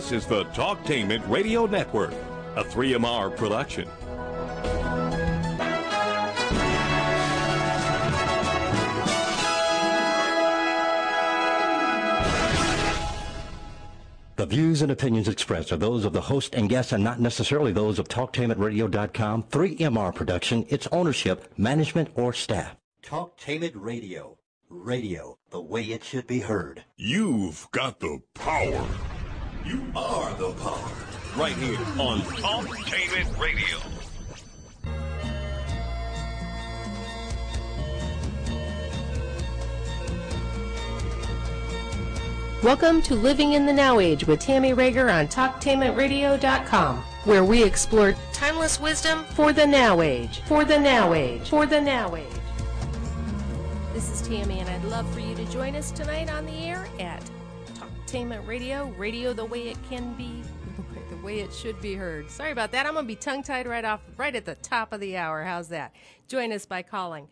This is the Talktainment Radio Network, a 3MR production. The views and opinions expressed are those of the host and guests and not necessarily those of TalkTainmentRadio.com, 3MR production, its ownership, management, or staff. Talktainment Radio. Radio, the way it should be heard. You've got the power. You are the power. Right here on Talktainment Radio. Welcome to Living in the Now Age with Tammy Rager on TalkTainmentRadio.com, where we explore timeless wisdom for the Now Age, for the Now Age, for the Now Age. This is Tammy, and I'd love for you to join us tonight on the air at Talktainment Radio, radio the way it can be, the way it should be heard. Sorry about that. I'm going to be tongue-tied right at the top of the hour. How's that? Join us by calling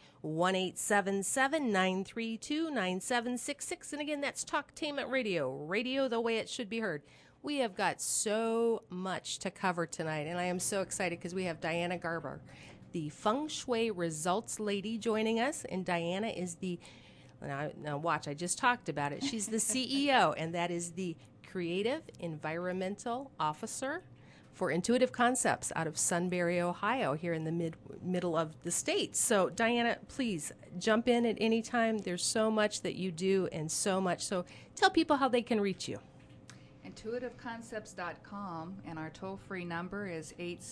1-877-932-9766. And again, that's Talktainment Radio, radio the way it should be heard. We have got so much to cover tonight, and I am so excited because we have Diana Garber, the Feng Shui Results Lady, joining us. And Diana is now watch, I just talked about it. She's the CEO, and that is the Creative Environmental Officer for Intuitive Concepts out of Sunbury, Ohio, here in the middle of the state. So, Diana, please jump in at any time. There's so much that you do and so much. So tell people how they can reach you. IntuitiveConcepts.com, and our toll-free number is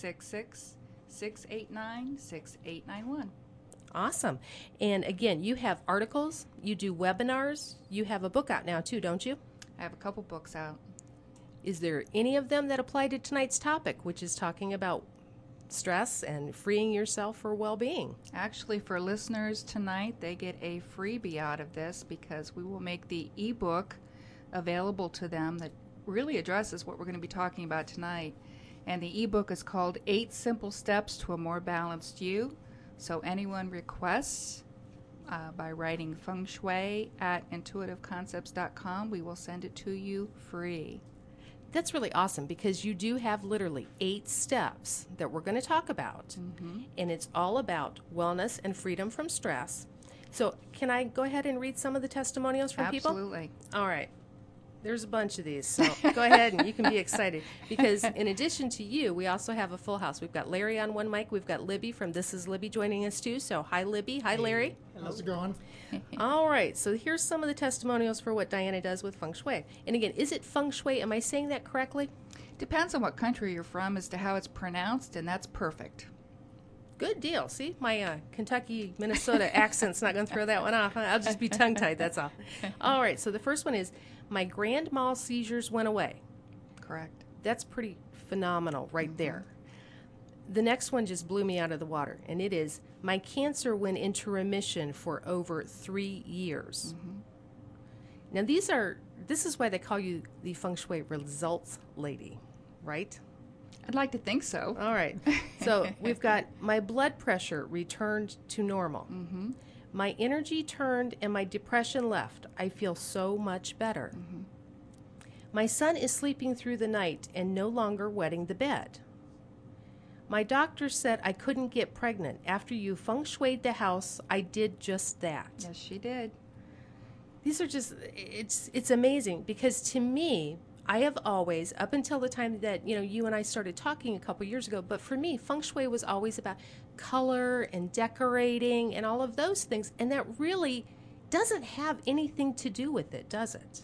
866-689-6891. Awesome. And again, you have articles, you do webinars, you have a book out now too, don't you? I have a couple books out. Is there any of them that apply to tonight's topic, which is talking about stress and freeing yourself for well-being? Actually, for listeners tonight, they get a freebie out of this because we will make the ebook available to them that really addresses what we're going to be talking about tonight. And the ebook is called 8 Simple Steps to a More Balanced You. So anyone requests by writing feng shui at intuitiveconcepts.com, we will send it to you free. That's really awesome because you do have literally 8 steps that we're going to talk about. Mm-hmm. And it's all about wellness and freedom from stress. So can I go ahead and read some of the testimonials from people? Absolutely. All right. There's a bunch of these, so go ahead and you can be excited. Because in addition to you, we also have a full house. We've got Larry on one mic. We've got Libby from This Is Libby joining us too. So hi, Libby. Hi, Larry. How's it going? All right. So here's some of the testimonials for what Diana does with Feng Shui. And again, is it Feng Shui? Am I saying that correctly? Depends on what country you're from as to how it's pronounced, and that's perfect. Good deal. See, my Kentucky, Minnesota accent's not going to throw that one off. I'll just be tongue-tied, that's all. All right, so the first one is, my grand mal seizures went away. Correct. That's pretty phenomenal right there. The next one just blew me out of the water, and it is, my cancer went into remission for over 3 years. Mm-hmm. Now, this is why they call you the Feng Shui Results Lady, right? I'd like to think so. All right. So we've got my blood pressure returned to normal. Mm-hmm. My energy turned and my depression left. I feel so much better. Mm-hmm. My son is sleeping through the night and no longer wetting the bed. My doctor said I couldn't get pregnant. After you feng shuied the house, I did just that. Yes, she did. These are just, it's amazing because to me, I have always, up until the time that, you and I started talking a couple years ago, but for me, Feng Shui was always about color and decorating and all of those things, and that really doesn't have anything to do with it, does it?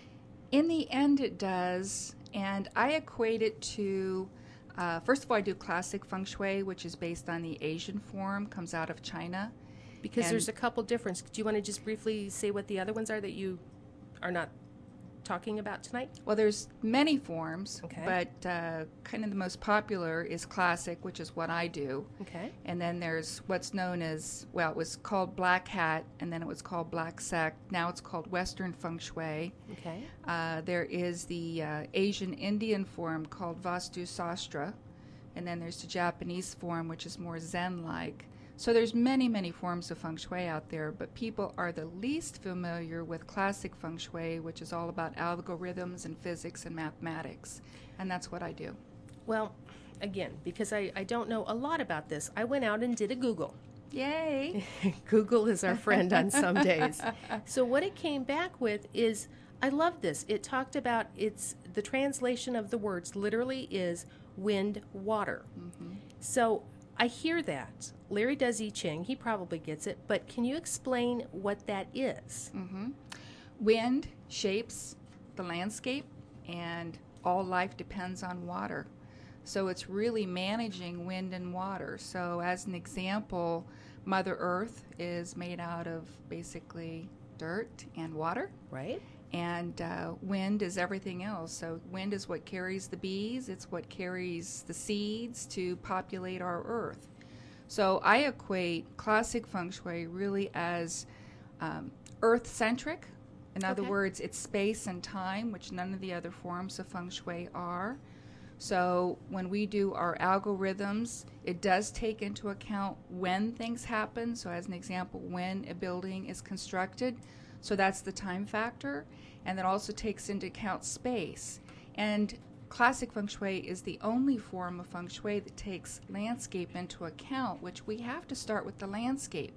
In the end, it does, and I equate it to, first of all, I do classic Feng Shui, which is based on the Asian form, comes out of China. Because there's a couple differences. Do you want to just briefly say what the other ones are that you are not talking about tonight? Well, there's many forms, okay, but kind of the most popular is classic, which is what I do. Okay. And then there's what's known as, well, it was called Black Hat, and then it was called Black Sect. Now it's called Western Feng Shui. Okay. There is the Asian Indian form called Vastu Sastra, and then there's the Japanese form, which is more Zen-like. So there's many, many forms of feng shui out there, but people are the least familiar with classic feng shui, which is all about algorithms and physics and mathematics. And that's what I do. Well, again, because I don't know a lot about this, I went out and did a Google. Yay! Google is our friend on some days. So what it came back with is, I love this. It talked about the translation of the words literally is wind, water. Mm-hmm. So I hear that. Larry does I Ching. He probably gets it. But can you explain what that is? Mm-hmm. Wind shapes the landscape, and all life depends on water. So it's really managing wind and water. So as an example, Mother Earth is made out of basically dirt and water. Right. And wind is everything else. So wind is what carries the bees. It's what carries the seeds to populate our Earth. So I equate classic feng shui really as Earth-centric. In other words, it's space and time, which none of the other forms of feng shui are. So when we do our algorithms, it does take into account when things happen. So as an example, when a building is constructed. So that's the time factor. And that also takes into account space. And classic feng shui is the only form of feng shui that takes landscape into account, which we have to start with the landscape.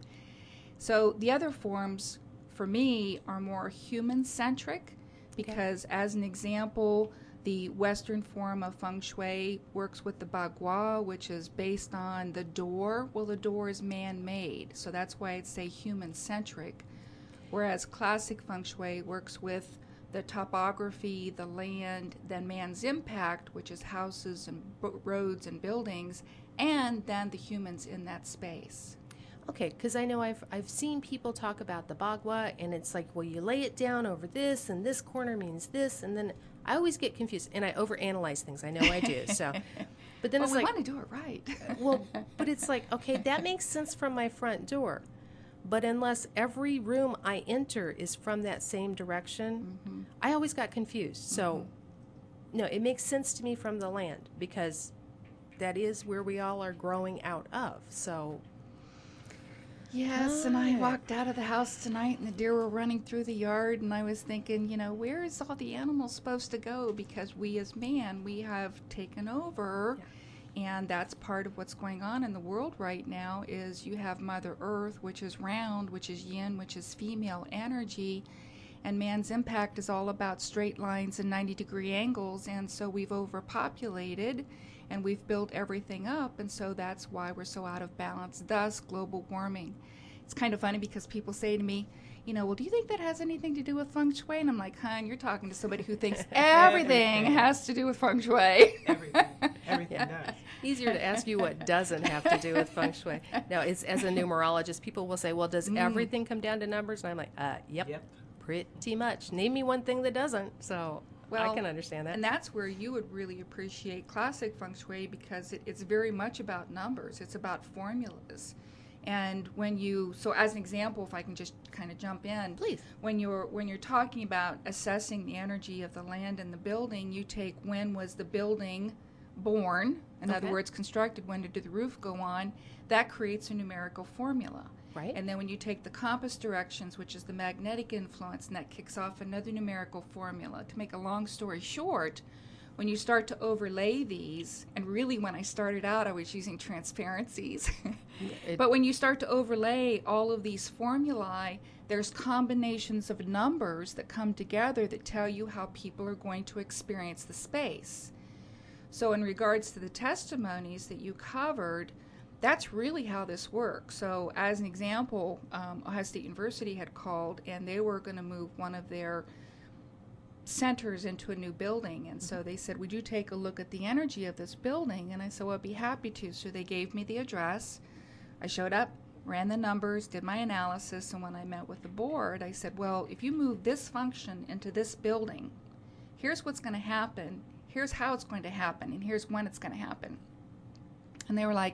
So the other forms, for me, are more human-centric because, as an example, the Western form of feng shui works with the bagua, which is based on the door. Well, the door is man-made, so that's why I'd say human-centric. Whereas classic feng shui works with the topography, the land, then man's impact, which is houses and roads and buildings, and then the humans in that space. Okay, because I know I've seen people talk about the bagua, and it's like, well, you lay it down over this, and this corner means this, and then I always get confused, and I overanalyze things. I know I do. So, but then well, it's we like, want to do it right. well, but it's like, okay, that makes sense from my front door, but unless every room I enter is from that same direction, mm-hmm. I always got confused. So, no, it makes sense to me from the land because that is where we all are growing out of. So. Yes, and I walked out of the house tonight and the deer were running through the yard and I was thinking, where is all the animals supposed to go? Because we as man, we have taken over, and that's part of what's going on in the world right now is you have Mother Earth, which is round, which is yin, which is female energy, and man's impact is all about straight lines and 90-degree angles, and so we've overpopulated and we've built everything up, and so that's why we're so out of balance, thus global warming. It's kind of funny because people say to me, well, do you think that has anything to do with feng shui? And I'm like, hon, you're talking to somebody who thinks everything has to do with feng shui. Everything does. Easier to ask you what doesn't have to do with feng shui. Now, it's as a numerologist, people will say, well, does everything come down to numbers? And I'm like, yep, pretty much. Name me one thing that doesn't. So I can understand that. And that's where you would really appreciate classic feng shui because it's very much about numbers. It's about formulas. And so as an example, if I can just kind of jump in, please. When you're talking about assessing the energy of the land and the building, you take when was the building born, in other words, constructed, when did the roof go on, that creates a numerical formula. Right. And then when you take the compass directions, which is the magnetic influence, and that kicks off another numerical formula. To make a long story short, when you start to overlay these, and really when I started out I was using transparencies, but when you start to overlay all of these formulae, there's combinations of numbers that come together that tell you how people are going to experience the space. So in regards to the testimonies that you covered, that's really how this works. So as an example, Ohio State University had called and they were going to move one of their centers into a new building. And so they said, would you take a look at the energy of this building? And I said, well, I'd be happy to. So they gave me the address. I showed up, ran the numbers, did my analysis. And when I met with the board, I said, well, if you move this function into this building, here's what's going to happen. Here's how it's going to happen. And here's when it's going to happen. And they were like,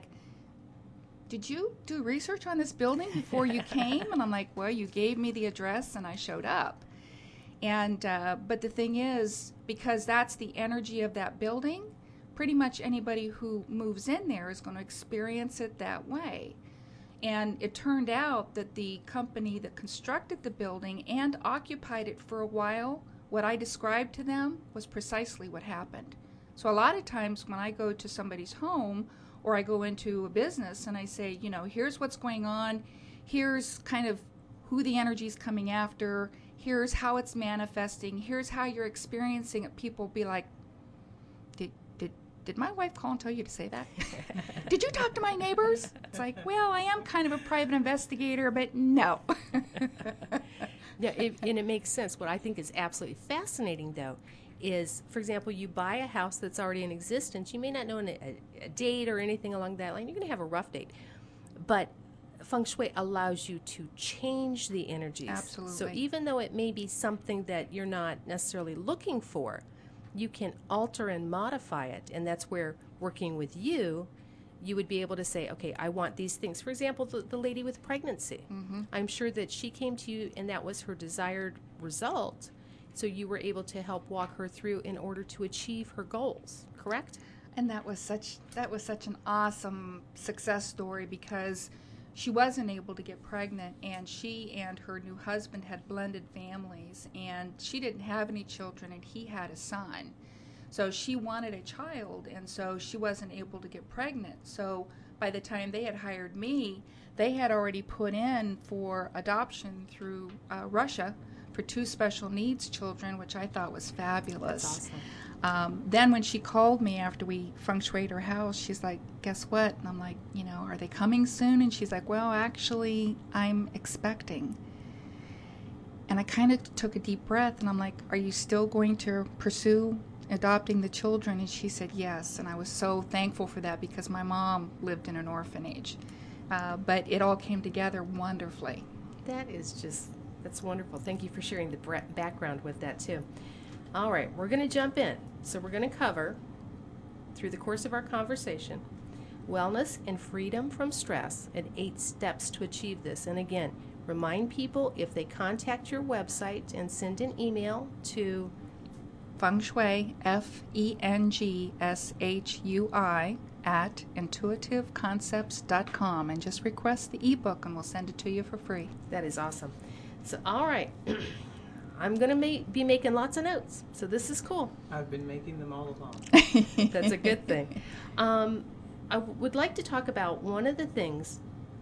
did you do research on this building before you came? And I'm like, well, you gave me the address and I showed up. And but the thing is, because that's the energy of that building, pretty much anybody who moves in there is going to experience it that way. And it turned out that the company that constructed the building and occupied it for a while, what I described to them was precisely what happened. So a lot of times when I go to somebody's home or I go into a business and I say, you know, here's what's going on, here's kind of who the energy is coming after, here's how it's manifesting, here's how you're experiencing it, people be like, did my wife call and tell you to say that? Did you talk to my neighbors? It's like, well, I am kind of a private investigator, but no. Yeah, and it makes sense. What I think is absolutely fascinating, though, is, for example, you buy a house that's already in existence. You may not know a date or anything along that line. You're going to have a rough date. But Feng Shui allows you to change the energies. Absolutely. So even though it may be something that you're not necessarily looking for, you can alter and modify it. And that's where, working with you, you would be able to say, okay, I want these things. For example, the lady with pregnancy. Mm-hmm. I'm sure that she came to you and that was her desired result. So you were able to help walk her through in order to achieve her goals, correct? And that was such an awesome success story, because she wasn't able to get pregnant, and she and her new husband had blended families, and she didn't have any children, and he had a son. So she wanted a child, and so she wasn't able to get pregnant. So by the time they had hired me, they had already put in for adoption through Russia for 2 special needs children, which I thought was fabulous. That's awesome. Then when she called me after we feng shuied her house, she's like, guess what? And I'm like, you know, are they coming soon? And she's like, well, actually, I'm expecting. And I kind of took a deep breath, and I'm like, are you still going to pursue adopting the children? And she said yes. And I was so thankful for that, because my mom lived in an orphanage. But it all came together wonderfully. That's wonderful. Thank you for sharing the background with that, too. All right, we're going to jump in. So we're going to cover, through the course of our conversation, wellness and freedom from stress and 8 steps to achieve this. And again, remind people, if they contact your website and send an email to Feng Shui, FENGSHUI, at intuitiveconcepts.com, and just request the ebook and we'll send it to you for free. That is awesome. So, all right. I'm going to be making lots of notes, so this is cool. I've been making them all along. That's a good thing. I would like to talk about one of the things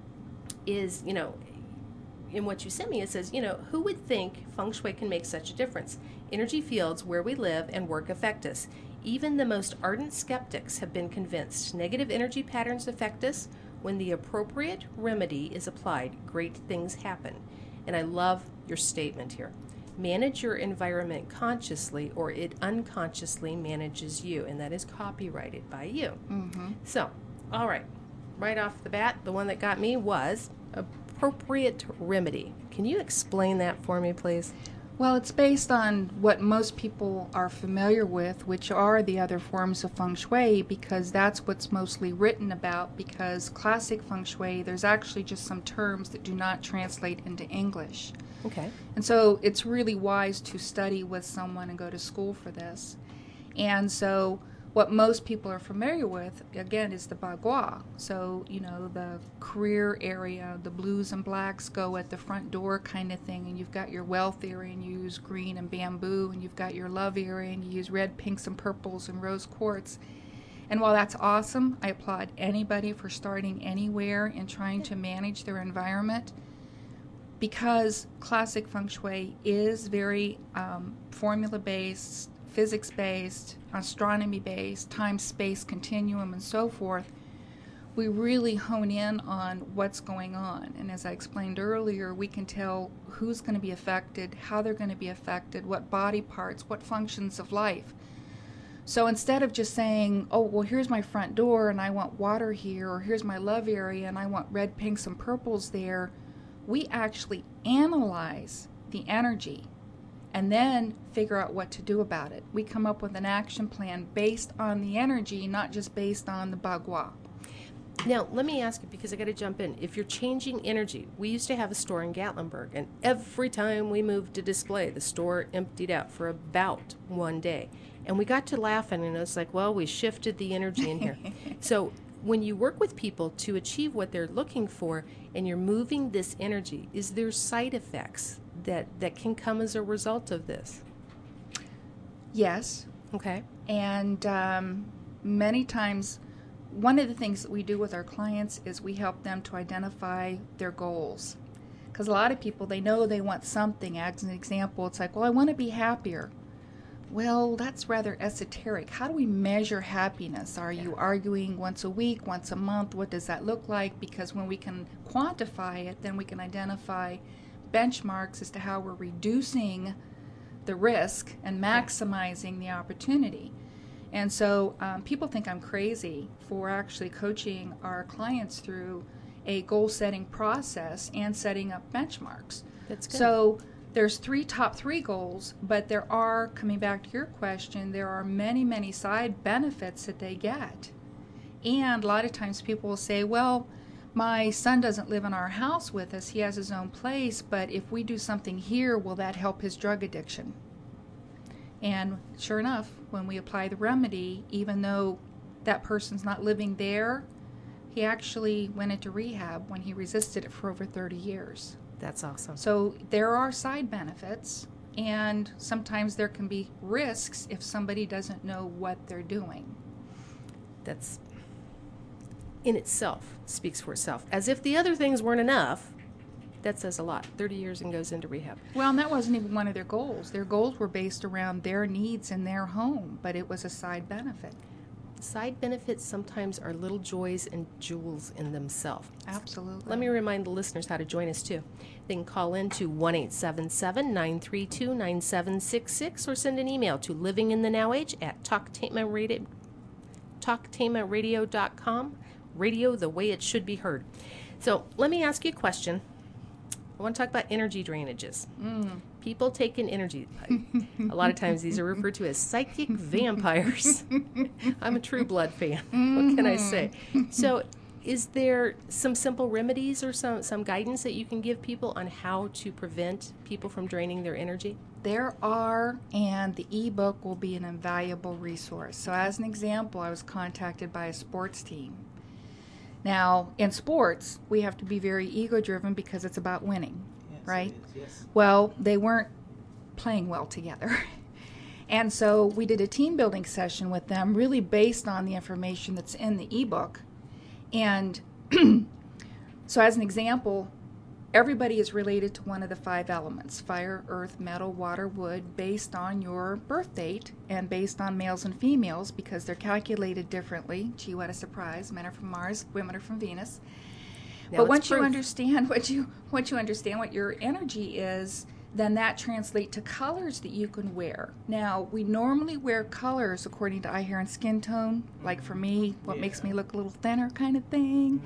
is, you know, in what you sent me, it says, you know, who would think Feng Shui can make such a difference? Energy fields where we live and work affect us. Even the most ardent skeptics have been convinced negative energy patterns affect us. When the appropriate remedy is applied, great things happen. And I love your statement here. Manage your environment consciously, or it unconsciously manages you, and that is copyrighted by you. Mm-hmm. So, all right, right off the bat, the one that got me was appropriate remedy. Can you explain that for me, please? Well, it's based on what most people are familiar with, which are the other forms of Feng Shui, because that's what's mostly written about, because classic Feng Shui, there's actually just some terms that do not translate into English. Okay. And so it's really wise to study with someone and go to school for this. And so what most people are familiar with, again, is the Bagua. So, you know, the career area, the blues and blacks go at the front door kind of thing, and you've got your wealth area and you use green and bamboo, and you've got your love area and you use red, pinks, and purples and rose quartz. And while that's awesome, I applaud anybody for starting anywhere and trying to manage their environment, because classic Feng Shui is very formula-based, physics-based, astronomy-based, time-space continuum, and so forth. We really hone in on what's going on. And as I explained earlier, we can tell who's going to be affected, how they're going to be affected, what body parts, what functions of life. So instead of just saying, oh, well, here's my front door and I want water here, or here's my love area and I want red, pinks, and purples there, we actually analyze the energy and then figure out what to do about it. We come up with an action plan based on the energy, not just based on the Bagua. Now, let me ask you, because I got to jump in. If you're changing energy, we used to have a store in Gatlinburg, and every time we moved a display, the store emptied out for about one day. And we got to laughing, and it's like, well, we shifted the energy in here. So when you work with people to achieve what they're looking for and you're moving this energy, is there side effects that can come as a result of this? Yes. Okay. And many times, one of the things that we do with our clients is we help them to identify their goals. Because a lot of people, they know they want something. As an example, it's like, well, I want to be happier. Well, that's rather esoteric. How do we measure happiness? Are you arguing once a week, once a month? What does that look like? Because when we can quantify it, then we can identify benchmarks as to how we're reducing the risk and maximizing the opportunity. And so people think I'm crazy for actually coaching our clients through a goal-setting process and setting up benchmarks. That's good. So there's top three goals, but there are, coming back to your question, there are many, many side benefits that they get. And a lot of times people will say, well, my son doesn't live in our house with us, he has his own place, but if we do something here, will that help his drug addiction? And sure enough, when we apply the remedy, even though that person's not living there, he actually went into rehab when he resisted it for over 30 years. That's awesome. So there are side benefits, and sometimes there can be risks if somebody doesn't know what they're doing. That's, in itself, speaks for itself. As if the other things weren't enough, that says a lot. 30 years and goes into rehab. Well, and that wasn't even one of their goals. Their goals were based around their needs in their home, but it was a side benefit. Side benefits sometimes are little joys and jewels in themselves. Absolutely. Let me remind the listeners how to join us too. They can call in to 1-877-932-9766 or send an email to livinginthenow@talktainmentradio.com. Radio the way it should be heard. So let me ask you a question. I want to talk about energy drainages. People take in energy. A lot of times these are referred to as psychic vampires. I'm a True Blood fan. What can I say? So is there some simple remedies or some guidance that you can give people on how to prevent people from draining their energy? There are, and the ebook will be an invaluable resource. So as an example, I was contacted by a sports team. Now, in sports, we have to be very ego-driven because it's about winning, right? It is, yes. Well, they weren't playing well together. And so we did a team building session with them really based on the information that's in the ebook. And so as an example, everybody is related to one of the 5 elements: fire, earth, metal, water, wood, based on your birth date and based on males and females because they're calculated differently. Gee, what a surprise. Men are from Mars, women are from Venus. Now But once it's you proof. understand what your energy is, then that translates to colors that you can wear. Now, we normally wear colors according to eye, hair, and skin tone. Like for me, what makes me look a little thinner kind of thing.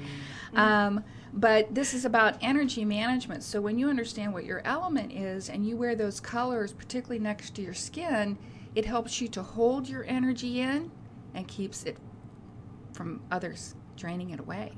But this is about energy management. So when you understand what your element is and you wear those colors, particularly next to your skin, it helps you to hold your energy in and keeps it from others draining it away.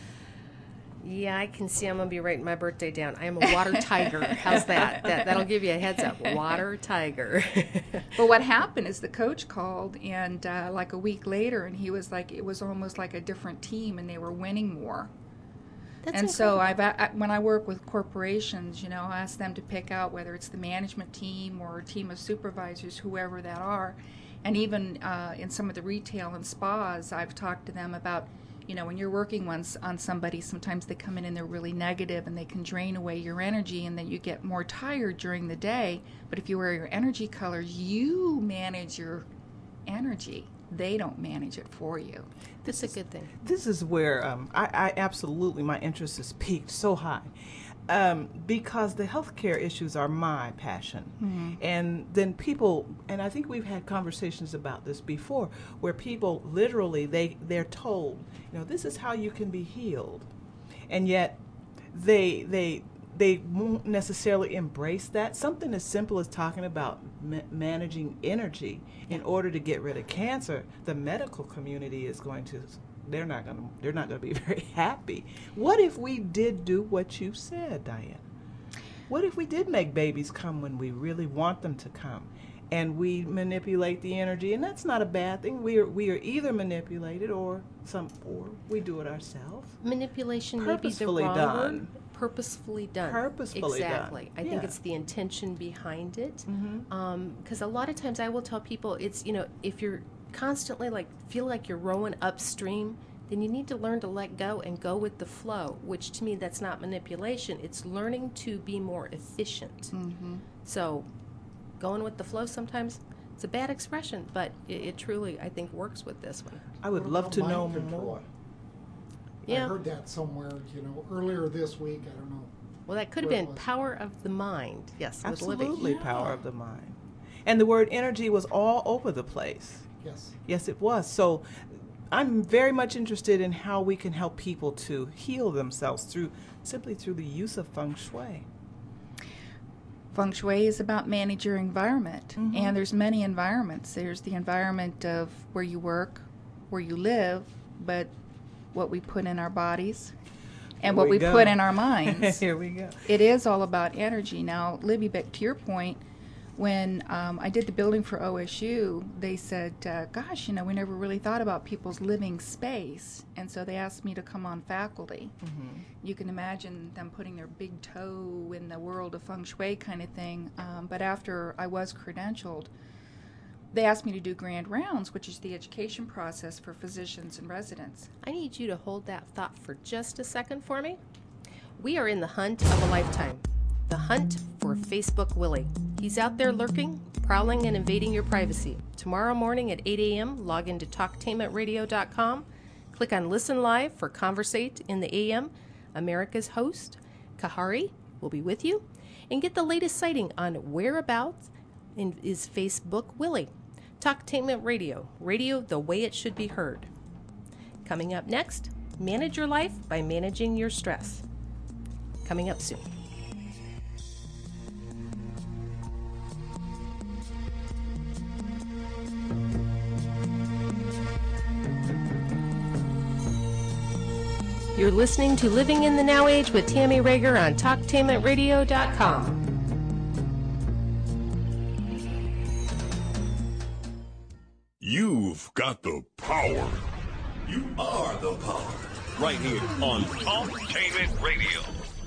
Yeah, I can see I'm going to be writing my birthday down. I am a water tiger. How's that? That'll give you a heads up. Water tiger. But what happened is the coach called, and like a week later, and he was like, it was almost like a different team, and they were winning more. That's And so incredible. when I work with corporations, I ask them to pick out whether it's the management team or a team of supervisors, whoever that are. And even in some of the retail and spas, I've talked to them about, when you're working on somebody, sometimes they come in and they're really negative and they can drain away your energy and then you get more tired during the day. But if you wear your energy colors, you manage your energy. They don't manage it for you. That's a good thing. This is where I absolutely, my interest is peaked so high. Because the healthcare issues are my passion. And then people, and I think we've had conversations about this before, where people literally, they're told, this is how you can be healed. And yet they won't necessarily embrace that. Something as simple as talking about managing energy in order to get rid of cancer, the medical community is going to, they're not going to be very happy. What if we did do what you said, Diane? What if we did make babies come when we really want them to come? and we manipulate the energy, and that's not a bad thing. We are either manipulated or we do it ourselves. Manipulation may be the Purposefully wrong done. word. Purposefully done. Purposefully done. Exactly. I think Yeah. it's the intention behind it. Because a lot of times I will tell people, it's, if you're constantly feel like you're rowing upstream, then you need to learn to let go and go with the flow, which to me, that's not manipulation. It's learning to be more efficient. So going with the flow sometimes, it's a bad expression, but it truly, I think, works with this one. I would love to know more. Yeah. I heard that somewhere, earlier this week. I don't know. Well, that could have where it been was. power of the mind. Yes, with Libby. Absolutely, power of the mind. And the word energy was all over the place. Yes. Yes, it was. So I'm very much interested in how we can help people to heal themselves simply through the use of feng shui. Feng Shui is about managing your environment, and there's many environments. There's the environment of where you work, where you live, but what we put in our bodies and what we put in our minds. Here we go. It is all about energy. Now, Libby, back to your point, when I did the building for OSU, they said, gosh, we never really thought about people's living space. And so they asked me to come on faculty. You can imagine them putting their big toe in the world of feng shui kind of thing. But after I was credentialed, they asked me to do grand rounds, which is the education process for physicians and residents. I need you to hold that thought for just a second for me. We are in the hunt of a lifetime. The hunt for Facebook Willie. He's out there lurking, prowling, and invading your privacy. Tomorrow morning at 8 a.m., log into talktainmentradio.com. Click on Listen Live for Conversate in the AM. America's host, Kahari, will be with you. And get the latest sighting on whereabouts is Facebook Willie. Talktainment Radio. Radio the way it should be heard. Coming up next, manage your life by managing your stress. Coming up soon. You're listening to Living in the Now Age with Tammy Rager on TalkTainmentRadio.com. You've got the power. You are the power. Right here on Talktainment Radio.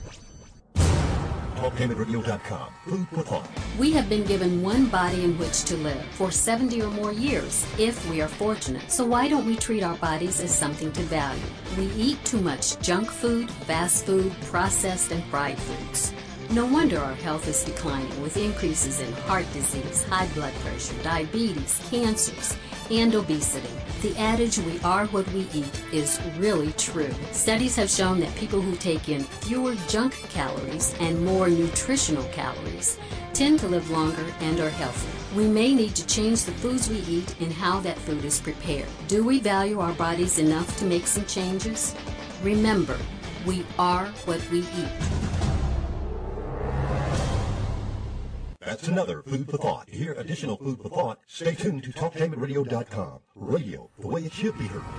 TalkTainmentRadio.com. Food for thought. We have been given one body in which to live for 70 or more years, if we are fortunate. So why don't we treat our bodies as something to value? We eat too much junk food, fast food, processed and fried foods. No wonder our health is declining with increases in heart disease, high blood pressure, diabetes, cancers, and obesity. The adage, we are what we eat, is really true. Studies have shown that people who take in fewer junk calories and more nutritional calories tend to live longer and are healthier. We may need to change the foods we eat and how that food is prepared. Do we value our bodies enough to make some changes? Remember, we are what we eat. That's another Food for Thought. To hear additional Food for Thought, stay tuned to TalkTainmentRadio.com. Radio, the way it should be heard.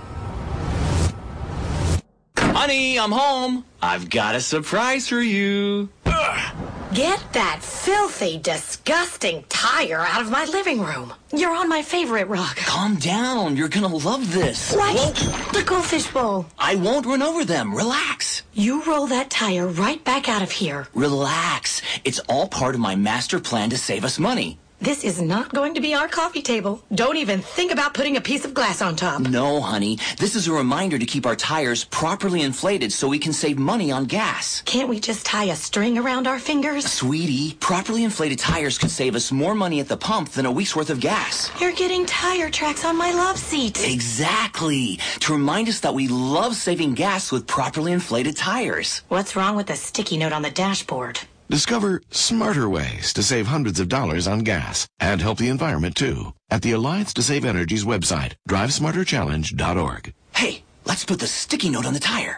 Honey, I'm home. I've got a surprise for you. Get that filthy, disgusting tire out of my living room. You're on my favorite rug. Calm down. You're gonna love this. What? The goldfish bowl. I won't run over them. Relax. You roll that tire right back out of here. Relax. It's all part of my master plan to save us money. This is not going to be our coffee table. Don't even think about putting a piece of glass on top. No, honey. This is a reminder to keep our tires properly inflated so we can save money on gas. Can't we just tie a string around our fingers? Sweetie, properly inflated tires could save us more money at the pump than a week's worth of gas. You're getting tire tracks on my love seat. Exactly. To remind us that we love saving gas with properly inflated tires. What's wrong with the sticky note on the dashboard? Discover smarter ways to save hundreds of dollars on gas and help the environment, too, at the Alliance to Save Energy's website, drivesmarterchallenge.org. Hey, let's put the sticky note on the tire.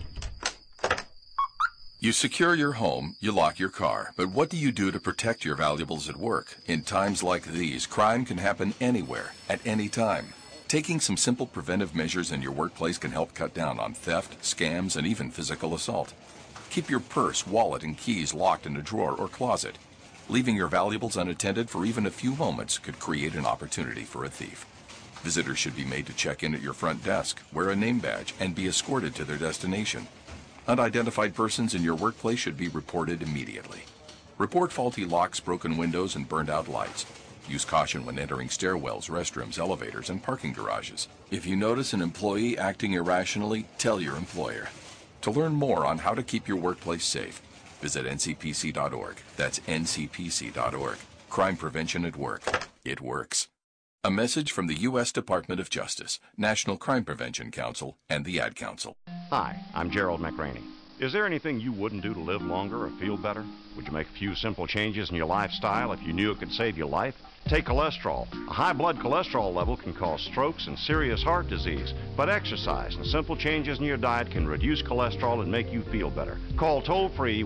You secure your home, you lock your car, but what do you do to protect your valuables at work? In times like these, crime can happen anywhere, at any time. Taking some simple preventive measures in your workplace can help cut down on theft, scams, and even physical assault. Keep your purse, wallet, and keys locked in a drawer or closet. Leaving your valuables unattended for even a few moments could create an opportunity for a thief. Visitors should be made to check in at your front desk, wear a name badge, and be escorted to their destination. Unidentified persons in your workplace should be reported immediately. Report faulty locks, broken windows, and burned out lights. Use caution when entering stairwells, restrooms, elevators, and parking garages. If you notice an employee acting irrationally, tell your employer. To learn more on how to keep your workplace safe, visit ncpc.org. That's ncpc.org. Crime prevention at work. It works. A message from the U.S. Department of Justice, National Crime Prevention Council, and the Ad Council. Hi, I'm Gerald McRaney. Is there anything you wouldn't do to live longer or feel better? Would you make a few simple changes in your lifestyle if you knew it could save your life? Take cholesterol. A high blood cholesterol level can cause strokes and serious heart disease, but exercise and simple changes in your diet can reduce cholesterol and make you feel better. Call toll-free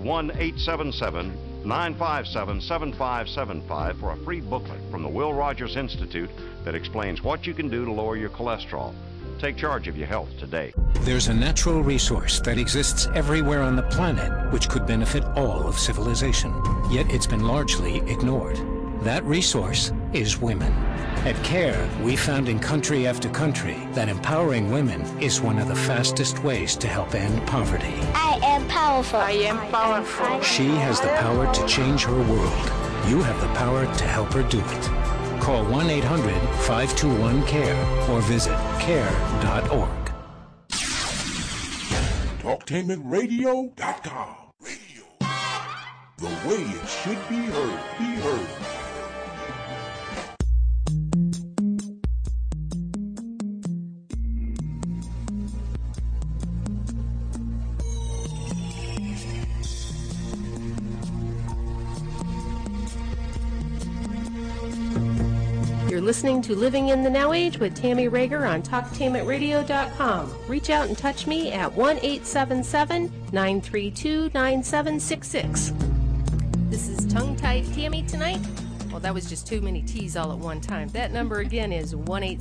1-877-957-7575 for a free booklet from the Will Rogers Institute that explains what you can do to lower your cholesterol. Take charge of your health today. There's a natural resource that exists everywhere on the planet which could benefit all of civilization, yet it's been largely ignored. That resource is women. At CARE, we found in country after country that empowering women is one of the fastest ways to help end poverty. I am powerful. I am powerful. She has the power to change her world. You have the power to help her do it. Call 1-800-521-CARE or visit care.org. TalkTainmentRadio.com. Radio. The way it should be heard. You're listening to Living in the Now Age with Tammy Rager on TalkTainmentRadio.com. Reach out and touch me at 1-877-932-9766. This is Tongue-Tied Tammy tonight. Well, that was just too many T's all at one time. That number again is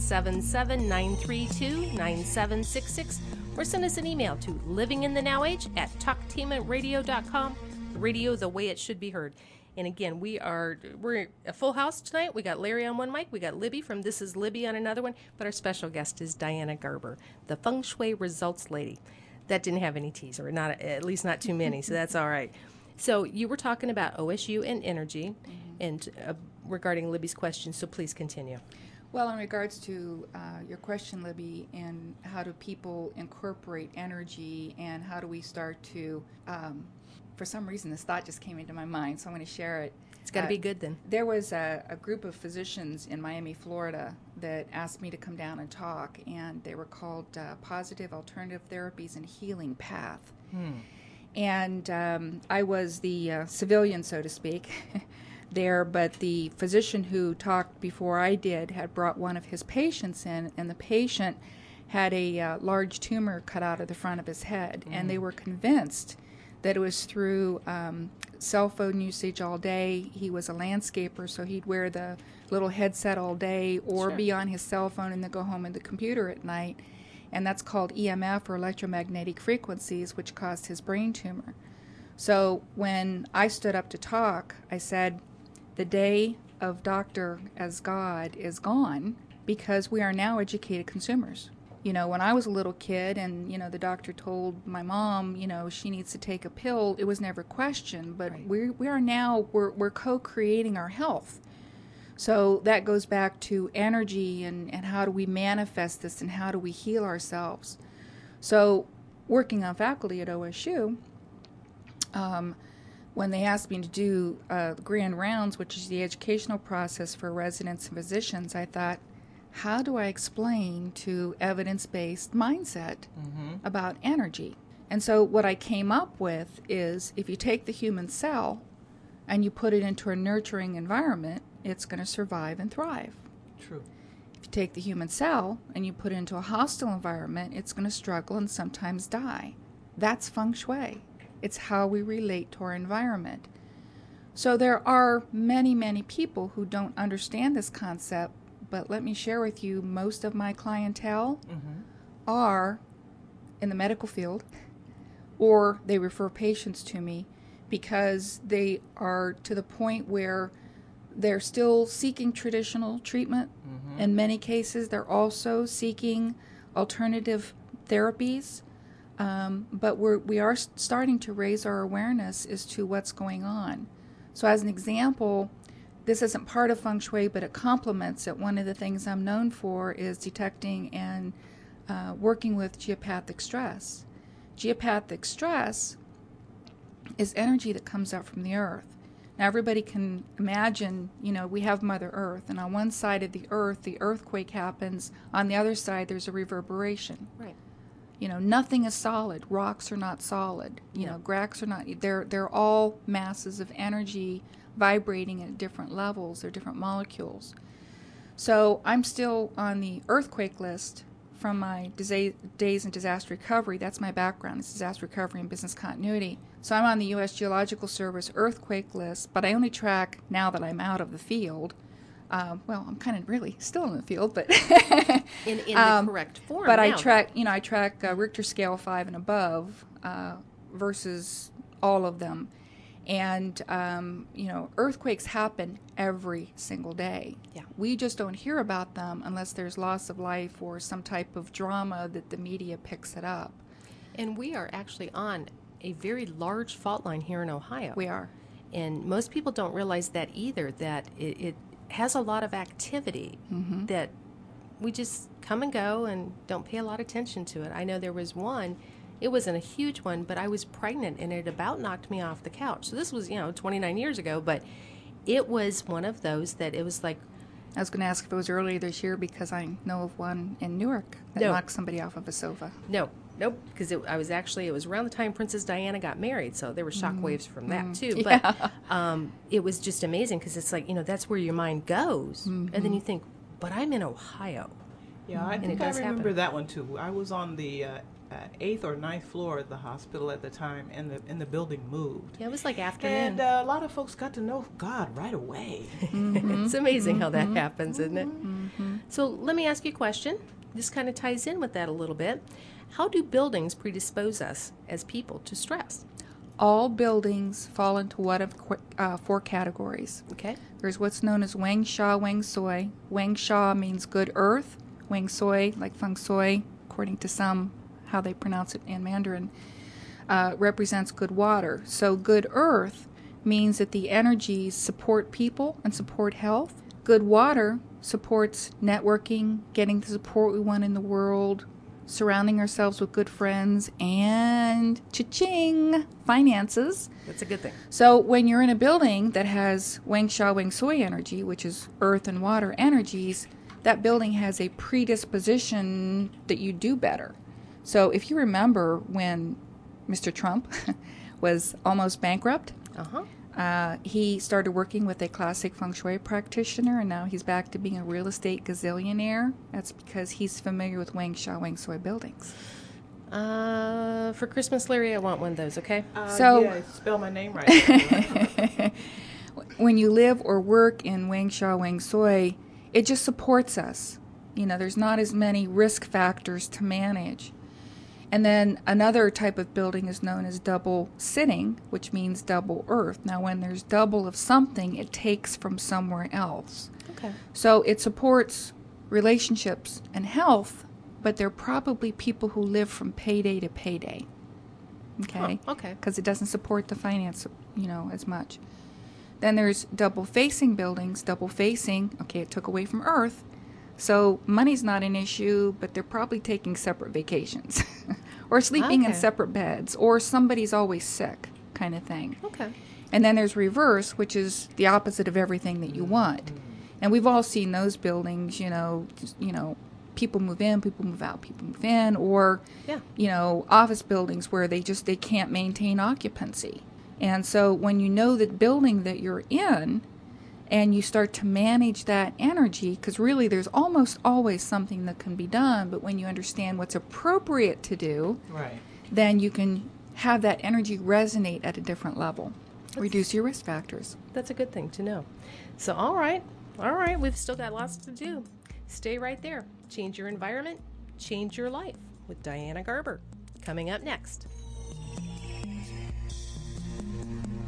1-877-932-9766. Or send us an email to livinginthenowage@TalkTainmentRadio.com. Radio the way it should be heard. And again, we're a full house tonight. We got Larry on one mic. We got Libby from This Is Libby on another one. But our special guest is Diana Garber, the Feng Shui Results Lady. That didn't have any T's, or not, at least not too many, so that's all right. So you were talking about OSU and energy, and regarding Libby's question, so please continue. Well, in regards to your question, Libby, and how do people incorporate energy, and how do we start to... for some reason, this thought just came into my mind, so I'm going to share it. It's got to be good then. There was a group of physicians in Miami, Florida, that asked me to come down and talk, and they were called Positive Alternative Therapies and Healing Path. And I was the civilian, so to speak, there, but the physician who talked before I did had brought one of his patients in, and the patient had a large tumor cut out of the front of his head, and they were convinced that it was through cell phone usage all day. He was a landscaper, so he'd wear the little headset all day or be on his cell phone and then go home at the computer at night. And that's called EMF, or electromagnetic frequencies, which caused his brain tumor. So when I stood up to talk, I said, the day of doctor as God is gone, because we are now educated consumers. You know, when I was a little kid and, the doctor told my mom, she needs to take a pill, it was never questioned. But we are now, we're co-creating our health. So that goes back to energy and how do we manifest this and how do we heal ourselves. So working on faculty at OSU, when they asked me to do grand rounds, which is the educational process for residents and physicians, I thought, how do I explain to evidence-based mindset about energy? And so what I came up with is, if you take the human cell and you put it into a nurturing environment, it's going to survive and thrive. True. If you take the human cell and you put it into a hostile environment, it's going to struggle and sometimes die. That's feng shui. It's how we relate to our environment. So there are many, many people who don't understand this concept, but let me share with you, most of my clientele are in the medical field, or they refer patients to me because they are to the point where they're still seeking traditional treatment. In many cases, they're also seeking alternative therapies. But we are starting to raise our awareness as to what's going on. So as an example, this isn't part of feng shui, but it complements it. One of the things I'm known for is detecting and working with geopathic stress. Geopathic stress is energy that comes up from the earth. Now everybody can imagine, we have Mother Earth, and on one side of the earth, the earthquake happens. On the other side, there's a reverberation. Right. Nothing is solid. Rocks are not solid. Cracks are not. They're all masses of energy vibrating at different levels. They're different molecules. So I'm still on the earthquake list from my days in disaster recovery. That's my background. It's disaster recovery and business continuity. So I'm on the U.S. Geological Service earthquake list, but I only track, now that I'm out of the field, I'm kind of really still in the field, but in the correct form. But now, I track Richter scale 5 and above versus all of them, and earthquakes happen every single day. Yeah. We just don't hear about them unless there's loss of life or some type of drama that the media picks it up. And we are actually on a very large fault line here in Ohio. We are, and most people don't realize that either. That it has a lot of activity that we just come and go and don't pay a lot of attention to it. I know there was one, it wasn't a huge one, but I was pregnant and it about knocked me off the couch. So this was, 29 years ago, but it was one of those that it was like... I was going to ask if it was earlier this year because I know of one in Newark that knocked somebody off of a sofa. Nope, because it was around the time Princess Diana got married, so there were shock waves from that too. But it was just amazing because it's like, that's where your mind goes. And then you think, but I'm in Ohio. Yeah, I think I remember that one too. I was on the 8th or 9th floor of the hospital at the time, and the building moved. Yeah, it was like afternoon. And a lot of folks got to know God right away. It's amazing how that happens, isn't it? So let me ask you a question. This kind of ties in with that a little bit. How do buildings predispose us as people to stress? All buildings fall into one of 4 categories. Okay. There's what's known as Wang Sha, Wang Sui. Wang Sha means good earth. Wang Sui, like feng shui, according to some, how they pronounce it in Mandarin, represents good water. So good earth means that the energies support people and support health. Good water supports networking, getting the support we want in the world, surrounding ourselves with good friends, and cha-ching, finances. That's a good thing. So when you're in a building that has Wang Sha, Wang Sui energy, which is earth and water energies, that building has a predisposition that you do better. So if you remember when Mr. Trump was almost bankrupt, he started working with a classic feng shui practitioner, and now he's back to being a real estate gazillionaire. That's because he's familiar with Wang Sha, Wang Sui buildings. For Christmas, Larry, I want one of those, okay? Yeah, spell my name right. When you live or work in Wang Sha, Wang Sui, it just supports us. There's not as many risk factors to manage. And then another type of building is known as double sitting, which means double earth. Now, when there's double of something, it takes from somewhere else. Okay. So it supports relationships and health, but they're probably people who live from payday to payday. Okay? Okay. Because it doesn't support the finance, as much. Then there's double facing buildings. Double facing, okay, it took away from earth. So money's not an issue, but they're probably taking separate vacations or sleeping in separate beds, or somebody's always sick kind of thing. Okay. And then there's reverse, which is the opposite of everything that you want. And we've all seen those buildings, people move in, people move out, people move in, or, office buildings where they can't maintain occupancy. And so when you know the building that you're in, and you start to manage that energy, because really there's almost always something that can be done, but when you understand what's appropriate to do, then you can have that energy resonate at a different level. Reduce your risk factors. That's a good thing to know. So, all right, we've still got lots to do. Stay right there. Change your environment, change your life with Diana Garber. Coming up next.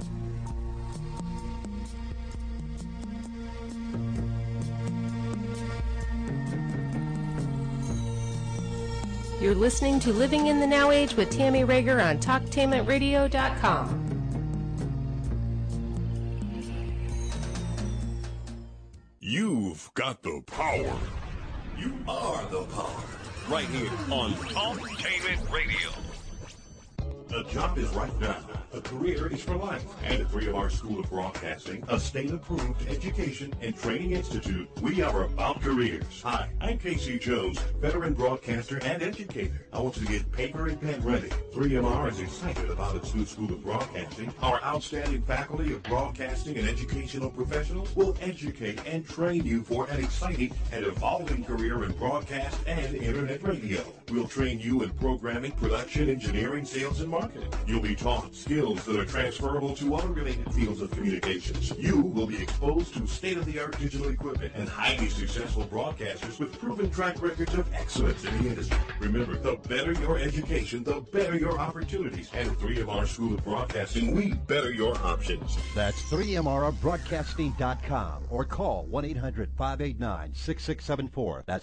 You're listening to Living in the Now Age with Tammy Rager on TalkTainmentRadio.com. You've got the power. You are the power. Right here on Talktainment Radio. A job is right now. A career is for life. And at 3MR School of Broadcasting, a state-approved education and training institute, we are about careers. Hi, I'm Casey Jones, veteran broadcaster and educator. I want you to get paper and pen ready. 3MR is excited about its new School of Broadcasting. Our outstanding faculty of broadcasting and educational professionals will educate and train you for an exciting and evolving career in broadcast and internet radio. We'll train you in programming, production, engineering, sales, and marketing. You'll be taught skills that are transferable to other related fields of communications. You will be exposed to state-of-the-art digital equipment and highly successful broadcasters with proven track records of excellence in the industry. Remember, the better your education, the better your opportunities. And at 3MR School of Broadcasting, we better your options. That's 3MRBroadcasting.com or call 1-800-589-6674. That's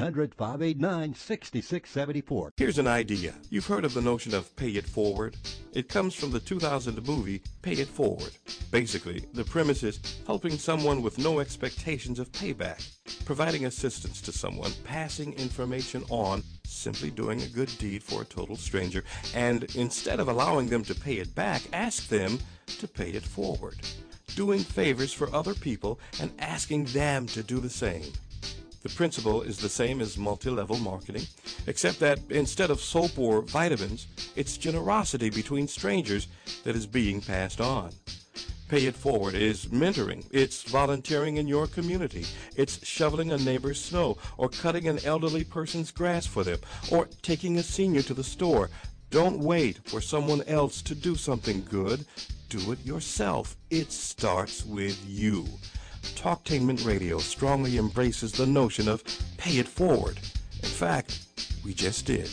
1-800-589-6674. Here's an idea. You've heard of the notion of pay it forward? It comes from the 2000 movie Pay It Forward. Basically, the premise is helping someone with no expectations of payback, providing assistance to someone, passing information on, simply doing a good deed for a total stranger, and instead of allowing them to pay it back, ask them to pay it forward. Doing favors for other people and asking them to do the same. The principle is the same as multi-level marketing, except that instead of soap or vitamins, it's generosity between strangers that is being passed on. Pay It Forward is mentoring. It's volunteering in your community. It's shoveling a neighbor's snow or cutting an elderly person's grass for them or taking a senior to the store. Don't wait for someone else to do something good. Do it yourself. It starts with you. Talktainment Radio strongly embraces the notion of pay it forward. In fact, we just did.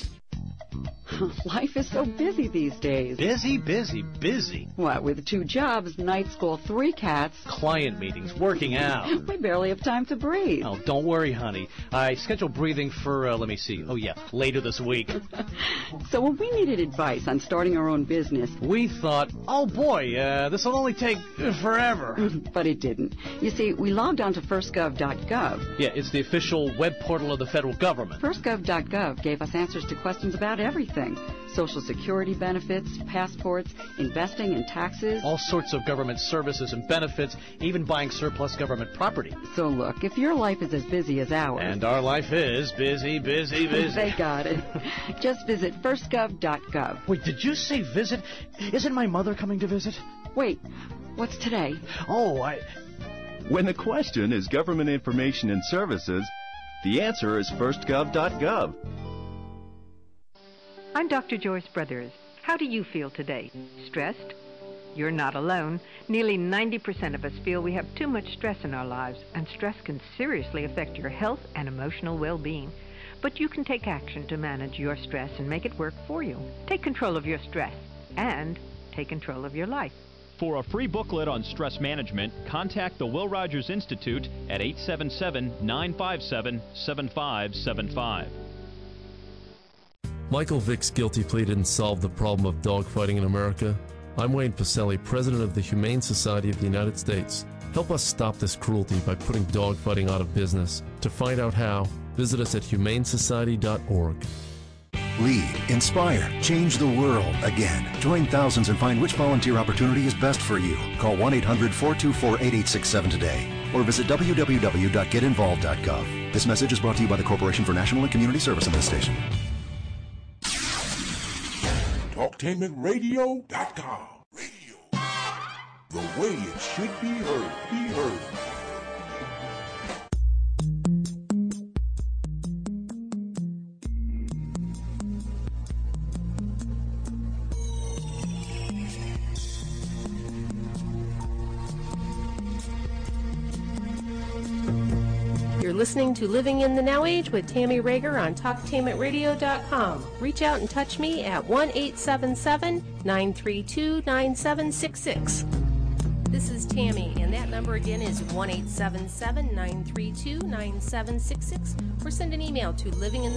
Life is so busy these days. Busy, busy, busy. What, with 2 jobs, night school, 3 cats. Client meetings, working out. We barely have time to breathe. Oh, don't worry, honey. I scheduled breathing for, later this week. So when we needed advice on starting our own business... We thought, oh boy, this will only take forever. But it didn't. You see, we logged on to firstgov.gov. Yeah, it's the official web portal of the federal government. Firstgov.gov gave us answers to questions about everything. Social Security benefits, passports, investing and taxes. All sorts of government services and benefits, even buying surplus government property. So look, if your life is as busy as ours... And our life is busy, busy, busy. They got it. Just visit firstgov.gov. Wait, did you say visit? Isn't my mother coming to visit? Wait, what's today? When the question is government information and services, the answer is firstgov.gov. I'm Dr. Joyce Brothers. How do you feel today? Stressed? You're not alone. Nearly 90% of us feel we have too much stress in our lives, and stress can seriously affect your health and emotional well-being. But you can take action to manage your stress and make it work for you. Take control of your stress and take control of your life. For a free booklet on stress management, contact the Will Rogers Institute at 877-957-7575. Michael Vick's guilty plea didn't solve the problem of dogfighting in America. I'm Wayne Pacelli, president of the Humane Society of the United States. Help us stop this cruelty by putting dogfighting out of business. To find out how, visit us at humanesociety.org. Lead, inspire, change the world again. Join thousands and find which volunteer opportunity is best for you. Call 1-800-424-8867 today or visit www.getinvolved.gov. This message is brought to you by the Corporation for National and Community Service on this station. TalkTainmentRadio.com. Radio. The way it should be heard. You're listening to Living in the Now Age with Tammy Rager on TalkTainmentRadio.com. Reach out and touch me at 1-877-932-9766. This is Tammy, and that number again is 1-877-932-9766, or send an email to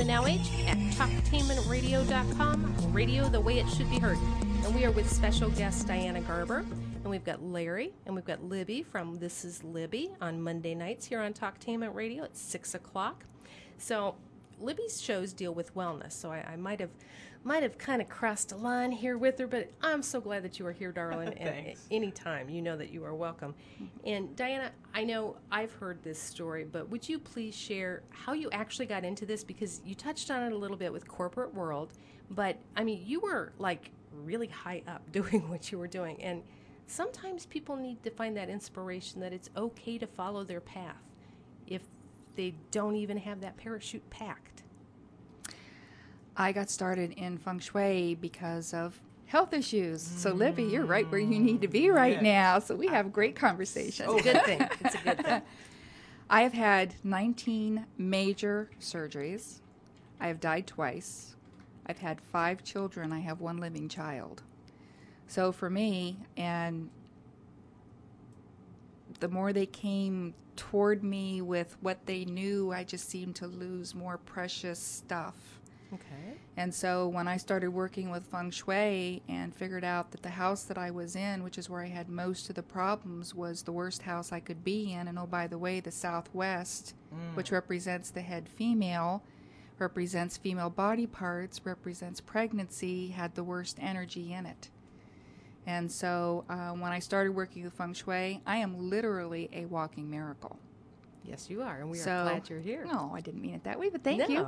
livinginthenowage@talktainmentradio.com, radio the way it should be heard. And we are with special guest Diana Garber, and we've got Larry, and we've got Libby from This is Libby on Monday nights here on Talktainment Radio at 6 o'clock. So Libby's shows deal with wellness, so I might have kind of crossed a line here with her, but I'm so glad that you are here, darling. And anytime, you know that you are welcome. And Diana, I know I've heard this story, but would you please share how you actually got into this? Because you touched on it a little bit with corporate world, but I mean, you were like really high up doing what you were doing. And sometimes people need to find that inspiration that it's okay to follow their path if they don't even have that parachute packed. I got started in feng shui because of health issues. So, Libby, you're right where you need to be right now. So we have great conversations. It's a good thing. It's a good thing. I have had 19 major surgeries. I have died twice. I've had 5 children. I have 1 living child. So for me, and the more they came toward me with what they knew, I just seemed to lose more precious stuff. Okay. And so when I started working with feng shui and figured out that the house that I was in, which is where I had most of the problems, was the worst house I could be in. And oh, by the way, the southwest, which represents the head female, represents female body parts, represents pregnancy, had the worst energy in it. And so when I started working with feng shui, I am literally a walking miracle. Yes, you are, and we are glad you're here. No, I didn't mean it that way, but thank you. No.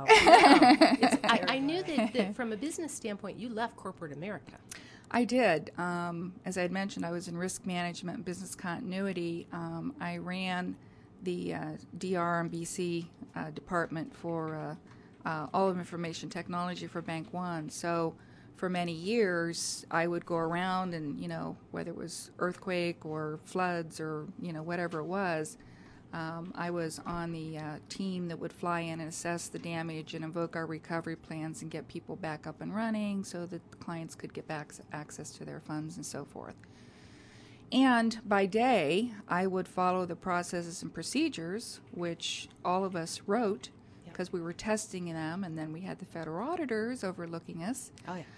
I knew that from a business standpoint, you left corporate America. I did. As I had mentioned, I was in risk management and business continuity. I ran the DR and BC department for all of information technology for Bank One. So for many years, I would go around and, whether it was earthquake or floods or, whatever it was, I was on the team that would fly in and assess the damage and invoke our recovery plans and get people back up and running so that the clients could get back access to their funds and so forth. And by day, I would follow the processes and procedures, which all of us wrote because we were testing them, and then we had the federal auditors overlooking us. Oh, yeah.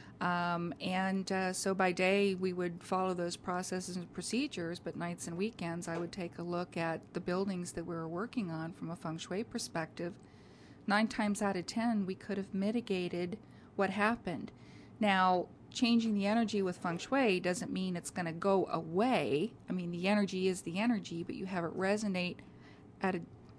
So by day, we would follow those processes and procedures, but nights and weekends, I would take a look at the buildings that we were working on from a feng shui perspective. 9 times out of 10, we could have mitigated what happened. Now, changing the energy with feng shui doesn't mean it's going to go away. I mean, the energy is the energy, but you have it resonate at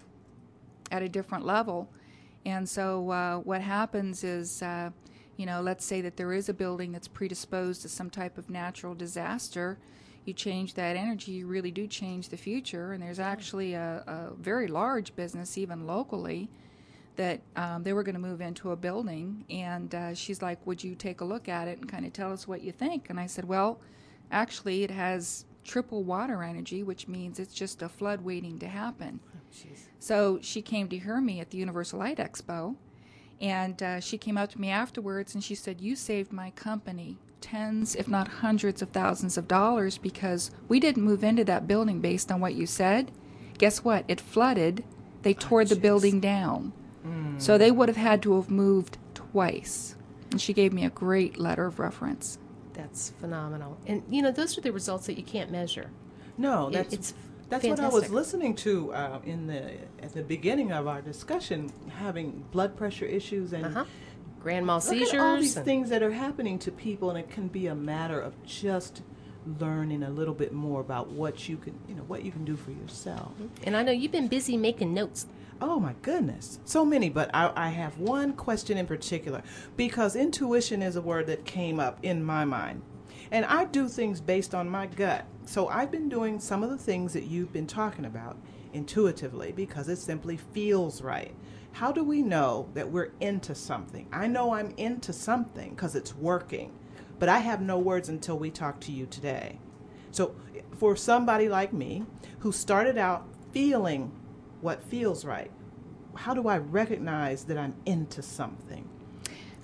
a different level. And so what happens is, let's say that there is a building that's predisposed to some type of natural disaster. You change that energy, you really do change the future. And there's actually a very large business, even locally, that they were going to move into a building. And she's like, would you take a look at it and kind of tell us what you think? And I said, well, actually, it has triple water energy, which means it's just a flood waiting to happen. So she came to hear me at the Universal Light Expo, and she came up to me afterwards and she said, you saved my company tens, if not hundreds of thousands of dollars because we didn't move into that building based on what you said. Guess what? It flooded. They tore the building down. So they would have had to have moved twice. And she gave me a great letter of reference. That's phenomenal. And, those are the results that you can't measure. No, it's That's fantastic. What I was listening to at the beginning of our discussion, having blood pressure issues and grand mal seizures. Look at all these things that are happening to people, and it can be a matter of just learning a little bit more about what you can do for yourself. And I know you've been busy making notes. Oh my goodness, so many. But I have one question in particular, because intuition is a word that came up in my mind. And I do things based on my gut. So I've been doing some of the things that you've been talking about intuitively because it simply feels right. How do we know that we're into something? I know I'm into something because it's working, but I have no words until we talk to you today. So for somebody like me who started out feeling what feels right, how do I recognize that I'm into something?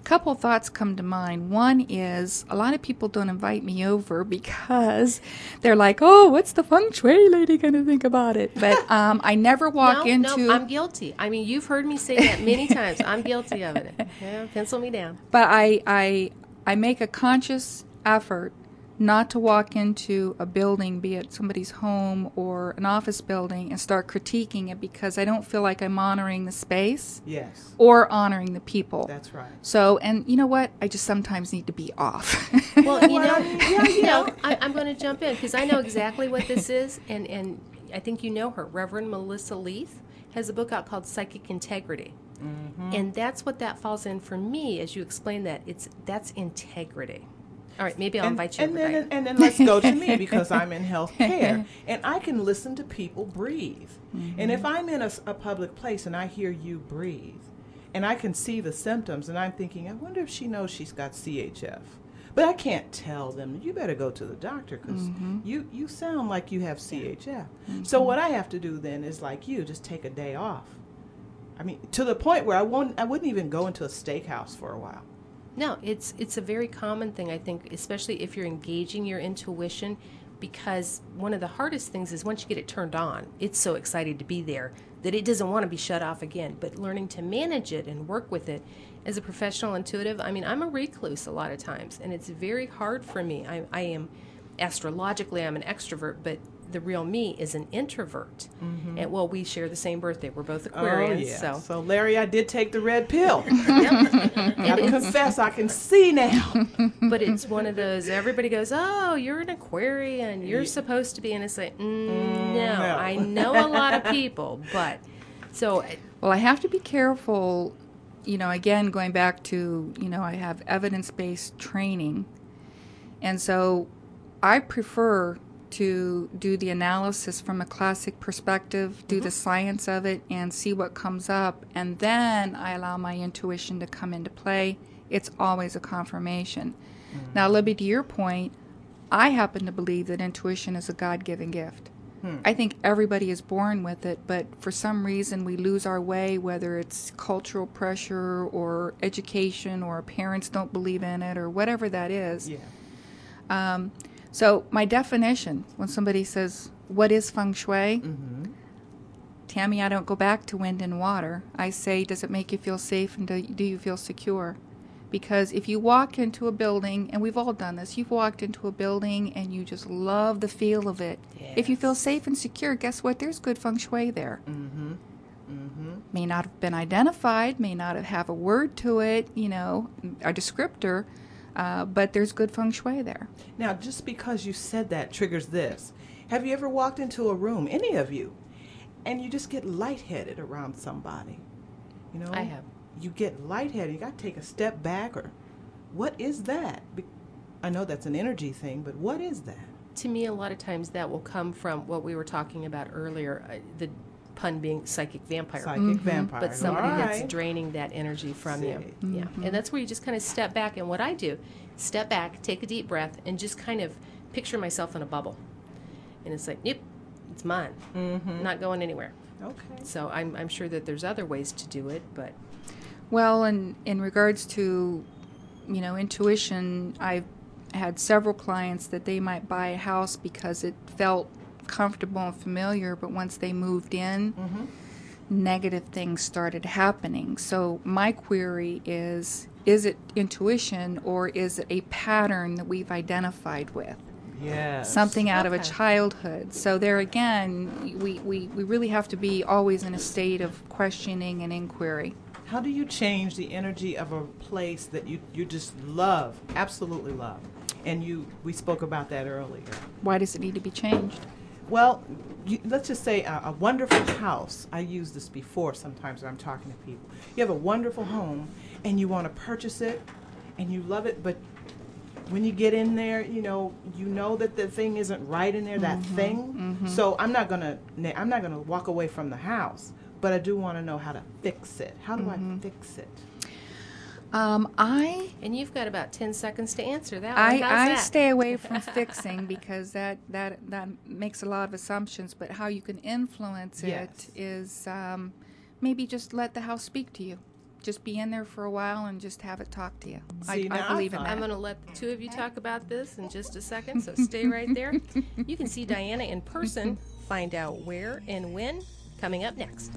couple thoughts come to mind. One is a lot of people don't invite me over because they're like, oh, what's the feng shui lady going to think about it? But I never walk into... No, I'm guilty. I mean, you've heard me say that many times. I'm guilty of it. Yeah, pencil me down. But I make a conscious effort not to walk into a building, be it somebody's home or an office building, and start critiquing it because I don't feel like I'm honoring the space. Yes. Or honoring the people. That's right. So, and you know what? I just sometimes need to be off. Well, I'm going to jump in because I know exactly what this is, and I think you know her. Reverend Melissa Leith has a book out called Psychic Integrity. Mm-hmm. And that's what that falls in for me as you explain that. That's integrity. All right, maybe I'll invite you over. And then let's go to me because I'm in healthcare, and I can listen to people breathe. Mm-hmm. And if I'm in a public place and I hear you breathe, and I can see the symptoms, and I'm thinking, I wonder if she knows she's got CHF. But I can't tell them, you better go to the doctor because you sound like you have CHF. Mm-hmm. So what I have to do then is like you, just take a day off. I mean, to the point where I wouldn't even go into a steakhouse for a while. No, it's a very common thing, I think, especially if you're engaging your intuition, because one of the hardest things is once you get it turned on, it's so excited to be there that it doesn't want to be shut off again. But learning to manage it and work with it as a professional intuitive, I mean, I'm a recluse a lot of times, and it's very hard for me. I am, astrologically, I'm an extrovert, but the real me is an introvert. Mm-hmm. And well, we share the same birthday. We're both Aquarians. Oh, yeah. So Larry, I did take the red pill. I confess, I can see now. But it's one of those, everybody goes, oh, you're an Aquarian. You're supposed to be. And it's like, no. I know a lot of people, but so. Well, I have to be careful, again, going back to, I have evidence-based training. And so I prefer to do the analysis from a classic perspective, do the science of it, and see what comes up, and then I allow my intuition to come into play. It's always a confirmation. Now, Libby, to your point, I happen to believe that intuition is a God-given gift. I think everybody is born with it, but for some reason we lose our way, whether it's cultural pressure or education or parents don't believe in it or whatever that is. Yeah. So my definition, when somebody says, what is feng shui? Mm-hmm. Tammy, I don't go back to wind and water. I say, does it make you feel safe and do you feel secure? Because if you walk into a building, and we've all done this, you've walked into a building and you just love the feel of it. Yes. If you feel safe and secure, guess what? There's good feng shui there. Mm-hmm. Mm-hmm. May not have been identified, may not have a word to it, a descriptor, but there's good feng shui there. Now, just because you said that triggers this. Have you ever walked into a room, any of you, and you just get lightheaded around somebody? I have. You get lightheaded. You got to take a step back, or what is that? I know that's an energy thing, but what is that? To me, a lot of times that will come from what we were talking about earlier, the pun being psychic vampire. Psychic vampire. But somebody that's draining that energy from you. Mm-hmm. Yeah. And that's where you just kind of step back. And what I do, step back, take a deep breath, and just kind of picture myself in a bubble. And it's like, yep, it's mine. Mm-hmm. Not going anywhere. Okay. So I'm sure that there's other ways to do it, but. Well, in regards to, intuition, I've had several clients that they might buy a house because it felt comfortable and familiar, but once they moved in, negative things started happening. So my query is it intuition or is it a pattern that we've identified with? Yes. Something out of a childhood. So there again, we really have to be always in a state of questioning and inquiry. How do you change the energy of a place that you just love, absolutely love? And we spoke about that earlier. Why does it need to be changed? Well, let's just say a wonderful house. I use this before sometimes when I'm talking to people. You have a wonderful home, and you want to purchase it, and you love it, but when you get in there, you know that the thing isn't right in there, that thing. Mm-hmm. So I'm not gonna walk away from the house, but I do want to know how to fix it. How do I fix it? And you've got about 10 seconds to answer that. I stay away from fixing because that makes a lot of assumptions. But how you can influence it is maybe just let the house speak to you. just be in there for a while and just have it talk to you. See, I believe in that. I'm going to let the two of you talk about this in just a second, so stay right there. You can see Diana in person, find out where and when, coming up next.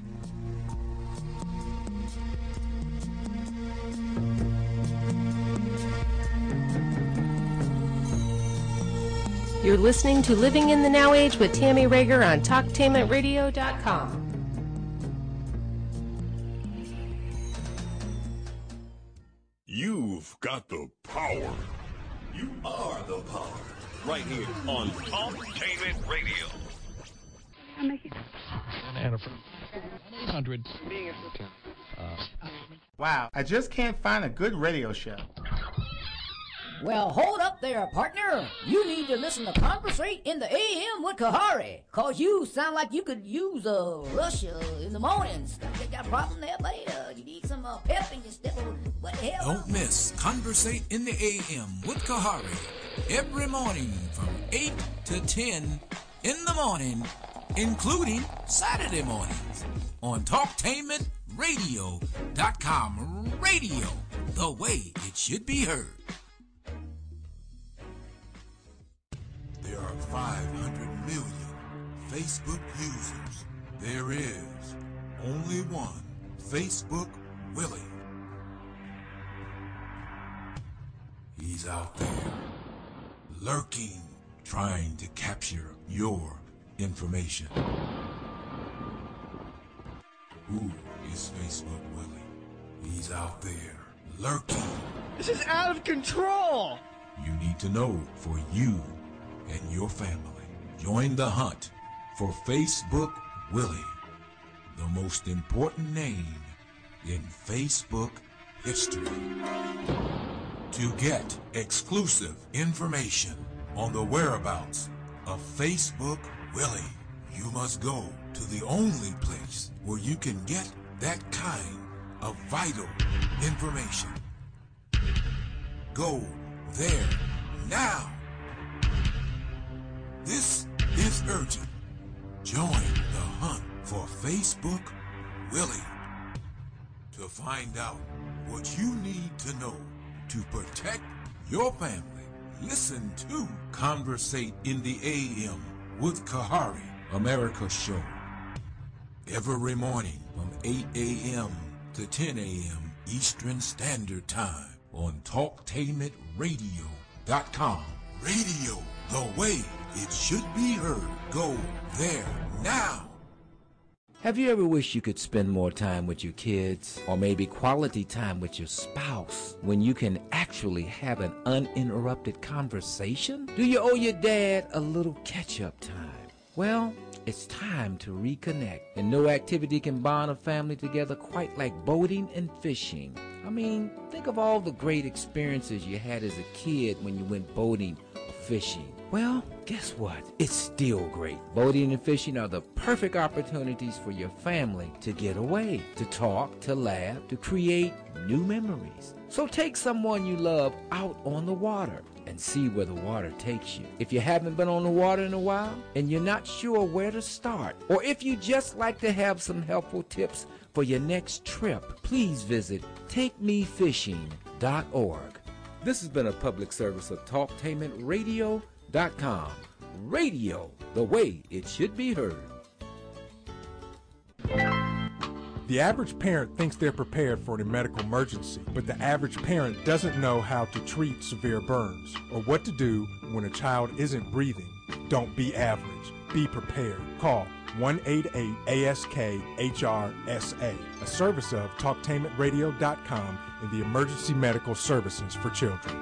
You're listening to Living in the Now Age with Tammy Rager on TalkTainmentRadio.com. You've got the power. You are the power. Right here on Talktainment Radio. 800. Wow, I just can't find a good radio show. Well, hold up there, partner. You need to listen to Conversate in the AM with Kahari, 'cause you sound like you could use a rush in the mornings. You got a problem there, buddy? You need some pep in your step. What the hell? Don't miss Conversate in the AM with Kahari every morning from 8 to 10 in the morning, including Saturday mornings on TalkTainmentRadio.com. Radio, the way it should be heard. There are 500 million Facebook users. There is only one Facebook Willie. He's out there, lurking, trying to capture your information. Who is Facebook Willie? He's out there, lurking. This is out of control! You need to know for you and your family. Join the hunt for Facebook Willie, the most important name in Facebook history. To get exclusive information on the whereabouts of Facebook Willie, you must go to the only place where you can get that kind of vital information. Go there now. This is urgent. Join the hunt for Facebook Willie to find out what you need to know to protect your family. Listen to Conversate in the AM with Kahari, America's show. Every morning from 8 a.m. to 10 a.m. Eastern Standard Time on TalkTainmentRadio.com. Radio, the way it should be heard. Go there now. Have you ever wished you could spend more time with your kids, or maybe quality time with your spouse, when you can actually have an uninterrupted conversation? Do you owe your dad a little catch-up time? Well, it's time to reconnect, and no activity can bond a family together quite like boating and fishing. I mean, think of all the great experiences you had as a kid when you went boating or fishing. Well, guess what? It's still great. Boating and fishing are the perfect opportunities for your family to get away, to talk, to laugh, to create new memories. So take someone you love out on the water and see where the water takes you. If you haven't been on the water in a while and you're not sure where to start, or if you just like to have some helpful tips for your next trip, please visit TakeMeFishing.org. This has been a public service of TalkTainmentRadio.com. Radio, the way it should be heard. The average parent thinks they're prepared for a medical emergency, but the average parent doesn't know how to treat severe burns or what to do when a child isn't breathing. Don't be average. Be prepared. Call 1-888-ASK-HRSA, a service of TalkTainmentRadio.com and the Emergency Medical Services for Children.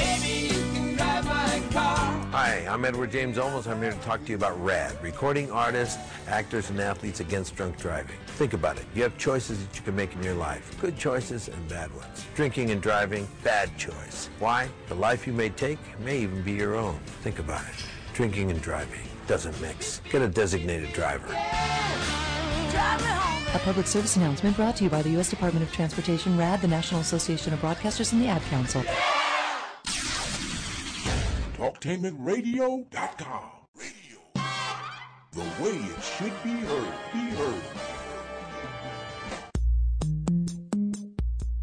Hi, I'm Edward James Olmos. I'm here to talk to you about RAD, Recording Artists, Actors, and Athletes Against Drunk Driving. Think about it. You have choices that you can make in your life. Good choices and bad ones. Drinking and driving, bad choice. Why? The life you may take may even be your own. Think about it. Drinking and driving doesn't mix. Get a designated driver. A public service announcement brought to you by the U.S. Department of Transportation, RAD, the National Association of Broadcasters, and the Ad Council. TalkTainmentRadio.com. Radio, the way it should be heard.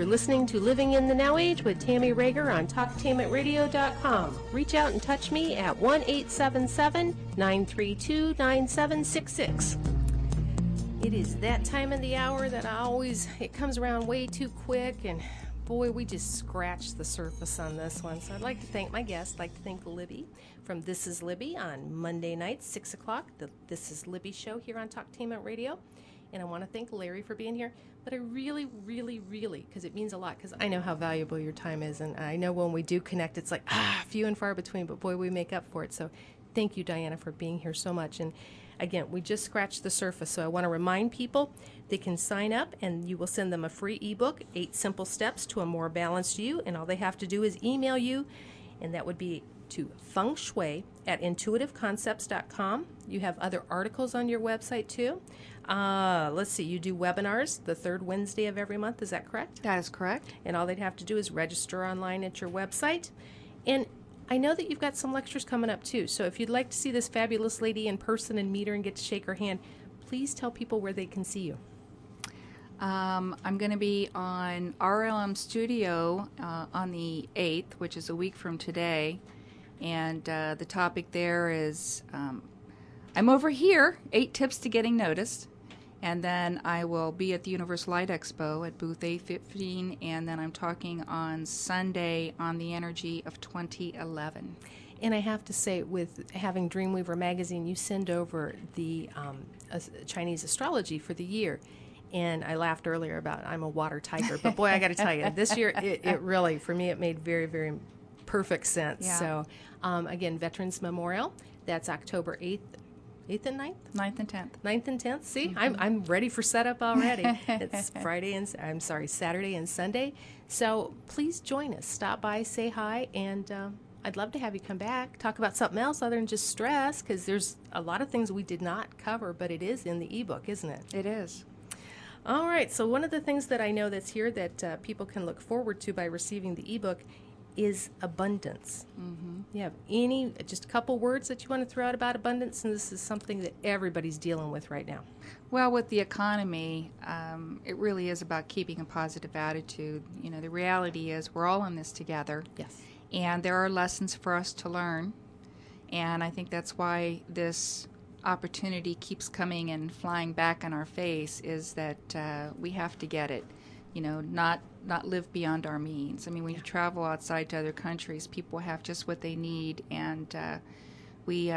You're listening to Living in the Now Age with Tammy Rager on TalkTainmentRadio.com. Reach out and touch me at 1-877-932-9766. It is that time of the hour that it comes around way too quick, and boy, we just scratched the surface on this one. So I'd like to thank my guest. I'd like to thank Libby from This Is Libby on Monday nights, 6 o'clock, the This Is Libby show here on Talktainment Radio. And I want to thank Larry for being here. But I really, really, really, because it means a lot, because I know how valuable your time is. And I know when we do connect, it's like, few and far between, but boy, we make up for it. So thank you, Diana, for being here so much. And again, we just scratched the surface. So I want to remind people they can sign up, and you will send them a free ebook, 8 Simple Steps to a More Balanced You. And all they have to do is email you, and that would be to fengshui@intuitiveconcepts.com. You have other articles on your website, too. Let's see, you do webinars the third Wednesday of every month. Is that correct? That is correct. And all they'd have to do is register online at your website. And I know that you've got some lectures coming up, too. So if you'd like to see this fabulous lady in person and meet her and get to shake her hand, please tell people where they can see you. I'm going to be on RLM Studio on the 8th, which is a week from today. And the topic there is, I'm over here, 8 tips to getting noticed. And then I will be at the Universal Light Expo at booth 815. And then I'm talking on Sunday on the energy of 2011. And I have to say, with having Dreamweaver magazine, you send over the Chinese astrology for the year. And I laughed earlier about I'm a water tiger. But boy, I got to tell you, this year, it really, for me, it made very, very perfect sense. Yeah. So, again, Veterans Memorial, that's October 8th. 8th and 9th? 9th and 10th. 9th and 10th. See, I'm ready for setup already. It's Saturday and Sunday. So please join us. Stop by, say hi, and I'd love to have you come back, talk about something else other than just stress, because there's a lot of things we did not cover, but it is in the ebook, isn't it? It is. All right. So one of the things that I know that's here that people can look forward to by receiving the ebook is abundance. Mm-hmm. You have just a couple words that you want to throw out about abundance, and this is something that everybody's dealing with right now. Well, with the economy, it really is about keeping a positive attitude. You know, the reality is we're all in this together. Yes. And there are lessons for us to learn, and I think that's why this opportunity keeps coming and flying back in our face, is that we have to get it. You know, not live beyond our means. I mean, when you travel outside to other countries, people have just what they need, and we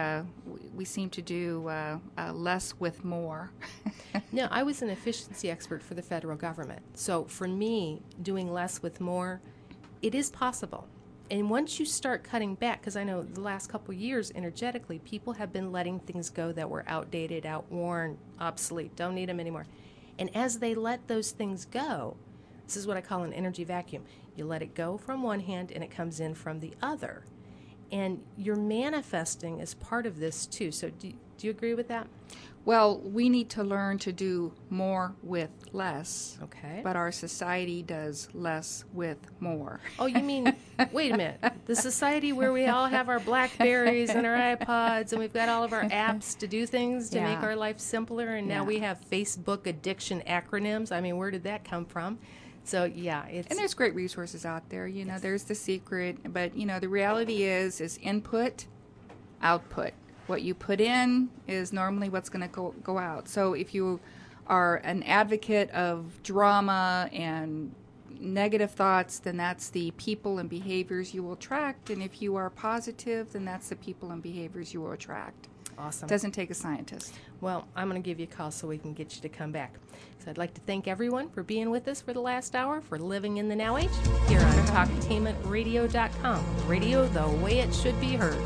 seem to do less with more. No, I was an efficiency expert for the federal government. So for me, doing less with more, it is possible. And once you start cutting back, because I know the last couple of years, energetically, people have been letting things go that were outdated, outworn, obsolete, don't need them anymore. And as they let those things go, this is what I call an energy vacuum. You let it go from one hand and it comes in from the other. And you're manifesting as part of this too. So do you agree with that? Well, we need to learn to do more with less. Okay. But our society does less with more. Oh, you mean, wait a minute, the society where we all have our BlackBerries and our iPods and we've got all of our apps to do things to make our life simpler, and now we have Facebook addiction acronyms. I mean, where did that come from? So, yeah. And there's great resources out there. You know, there's The Secret. But, you know, the reality is input, output. What you put in is normally what's going to go out. So if you are an advocate of drama and negative thoughts, then that's the people and behaviors you will attract. And if you are positive, then that's the people and behaviors you will attract. Awesome. It doesn't take a scientist. Well, I'm going to give you a call so we can get you to come back. So I'd like to thank everyone for being with us for the last hour, for living in the Now Age, here on TalkTainmentRadio.com. Radio the way it should be heard.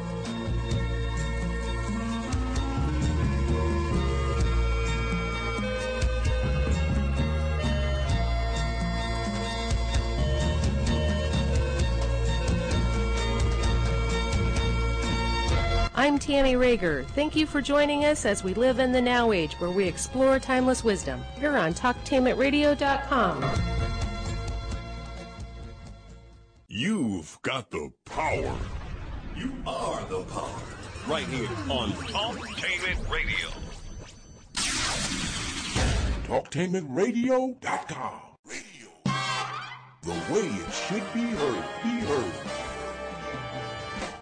I'm Tammy Rager. Thank you for joining us as we live in the Now Age, where we explore timeless wisdom. Here on TalkTainmentRadio.com. You've got the power. You are the power. Right here on Talktainment Radio. TalkTainmentRadio.com. The way it should be heard. Be heard.